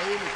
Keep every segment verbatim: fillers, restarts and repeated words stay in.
عيني.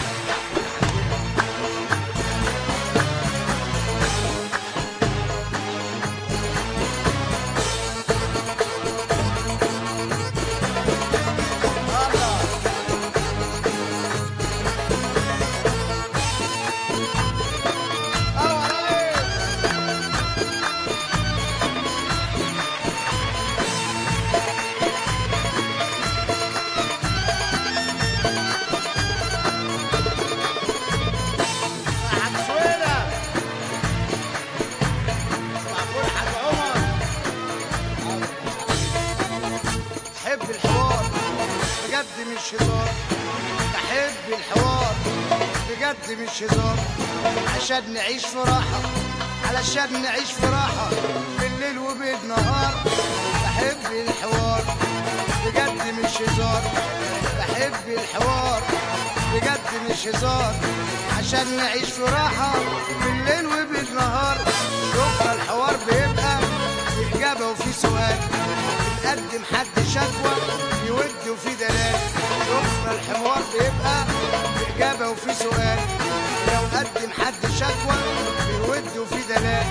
بحب الحوار بجد مش هزار، بحب الحوار بجد مش هزار، عشان نعيش في راحة، علشان نعيش في راحة بالليل وبالنهار. بحب الحوار بجد مش هزار، بحب الحوار بجد مش هزار، عشان نعيش في راحة بالليل وبالنهار. شوفنا الحوار بيبقى في إجابة وفي سؤال، بنقدم حد شكوى يود وفي دلال. شوفنا الحوار بيبقى في إجابة وفي سؤال، لو قدم حد شكوى يود وفي دلال.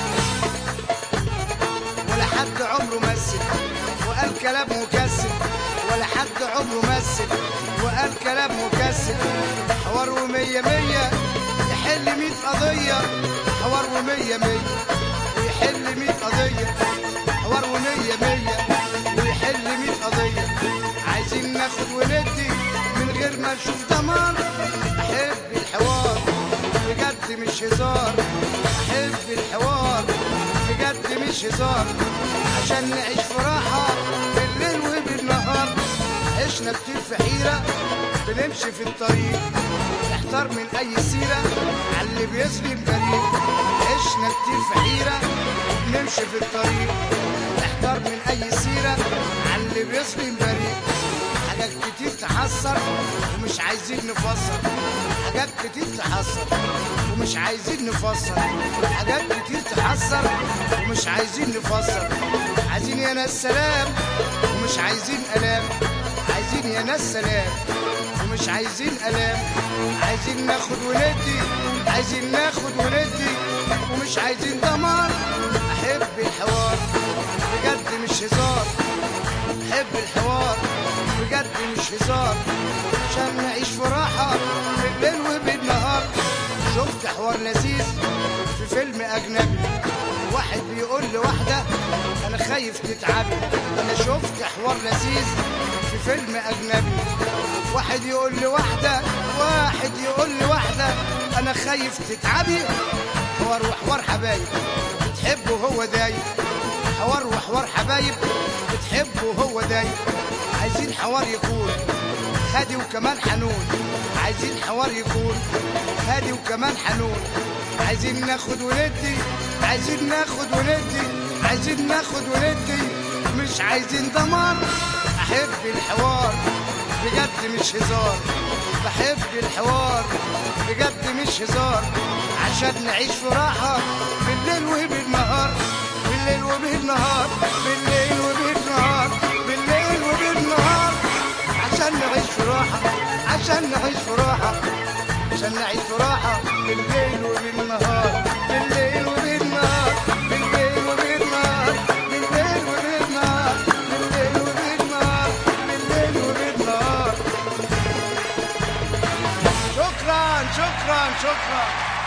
ولا حد عمره مثل وقال كلام مكسب، ولا حد عمره مثل وقال كلام مكسب. حوار ومية مية يحل مية قضية، حوار ومية مية ويحل مية قضية، حوار ومية مية ويحل مية قضية. عايزين ناخد وندي من غير ما نشوف دمار. أحب الحوار بجد مش هزار، أحب الحوار بجد مش هزار، عشان نعيش في راحة بالليل وبالنهار. عشنا كتير في حيرة بنمشي في الطريق، نحتار من أي سيرة عاللي بيظلم بريء. عشنا كتير في حيرة بنمشي في الطريق، نحتار من أي سيرة عاللي بيظلم بريء. حاجات كتير تحسر ومش عايزين نفسر، حاجات كتير تحسر ومش عايزين نفسر، حاجات كتير تحسر ومش عايزين نفسر. عايزين يا ناس سلام ومش عايزين ألام، عايزين يا ناس سلام ومش عايزين ألام. عايزين ناخد وندي، عايزين ناخد وندي ومش عايزين دمار. أحب الحوار بجد مش هزار، أحب الحوار بجد مش هزار، عشان نعيش في راحة بالليل وبالنهار. شفت حوار لذيذ في فيلم أجنبي، واحد بيقول لواحدة أنا خايف تتعبي. أنا شفت حوار لذيذ في فيلم أجنبي، واحد يقول لواحدة، واحد يقول لواحدة أنا خايف تتعبي. حوار وحوار حبايب بتحبه هو دايب، حوار وحوار حبايب بتحبه هو دايب. عايزين حوار يكون هادي وكمان حنون، عايزين حوار يكون هادي وكمان حنون. عايزين ناخد وندي، عايزين ناخد وندي، عايزين ناخد وندي مش عايزين دمار. أحب الحوار بجد مش هزار، بحب الحوار بجد مش هزار، عشان نعيش في راحة بالليل وبالنهار، بالليل وبالنهار، بالليل وبالنهار، بالليل وبالنهار. عشان نعيش في راحة، عشان نعيش في راحة، عشان نعيش في راحة بالليل وبالنهار، بالليل وبالنهار، بالليل وبالنهار، بالليل وبالنهار، بالليل وبالنهار، بالليل وبالنهار. شكرا شكرا شكرا.